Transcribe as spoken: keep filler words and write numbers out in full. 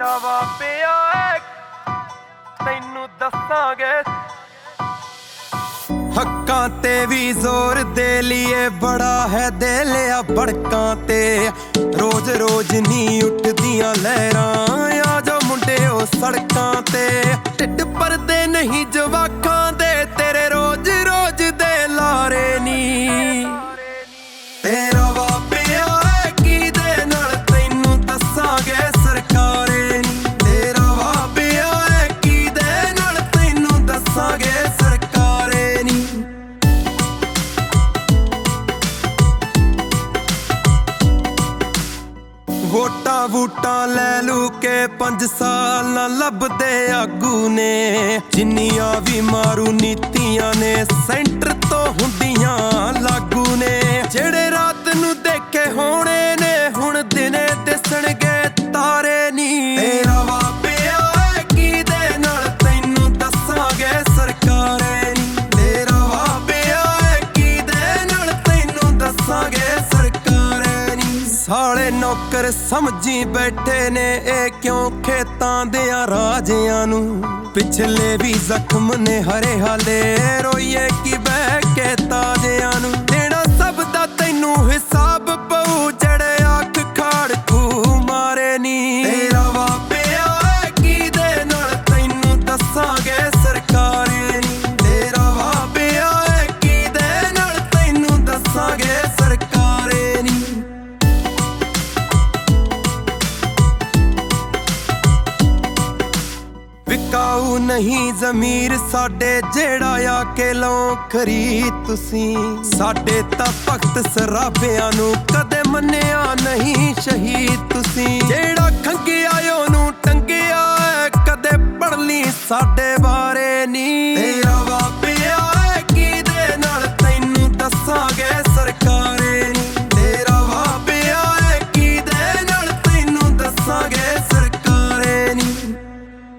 ਤੇਰਾ ਵਾਪਿਆ ਤੈਨੂੰ ਦੱਸਾਂਗੇ। ਹੱਕਾਂ ਤੇ ਵੀ ਜ਼ੋਰ ਦੇ लिए बड़ा है दे लिया भड़कां ते रोज रोज नी उठदियां लहरां आ जा मुंडे ओ सड़कां ते ढिड भरदे नहीं जवाकां दे तेरे रोज रोज दे लारे नी। तेरा वापिया किदे नाल तैनूं दस्सांगे सरकारे नी। तेरा वापिया किदे नाल तैनूं दस्सांगे सरकारे नी। वोटा वूटा लै लू के पंज साल ना लभदे आगू ने जिन्नियां भी मारू नीतियां ने सेंटर तो हुंदियां लागू ने। जेड़े रात नू देखे होने ने हुण दिने दिसणगे तारे नी। तेरा वापिया किदे नाल तैनूं दस्सांगे सरकारे नी। तेरा वापिया किदे नाल तैनूं दस्सांगे सरकारे नी। साले नौकर समझी बैठे ने ए क्यों खेतां दियां राजियां नू पिछले भी जख्म ने हरे हाले रोइए कि बह के ताजियां नू। देना सब दा तैनू हिसाब पऊ जड़े अख खाड़ कू मारे नी। तेरा वापिया किदे नाल तैनूं दस्सांगे सरकारे नी। तेरा वापिया किदे नाल तैनूं दस्सांगे सरकारे नी। विकाऊ नहीं जमीर साडे जेड़ा आके लो खरीद तुसी। साडे तां भगत सराबियां नू कदे मन्निया नहीं शहीद तुसी। जेड़ा खंगिया ओनू टंगिया कदे पढ़ ली साडे बारे।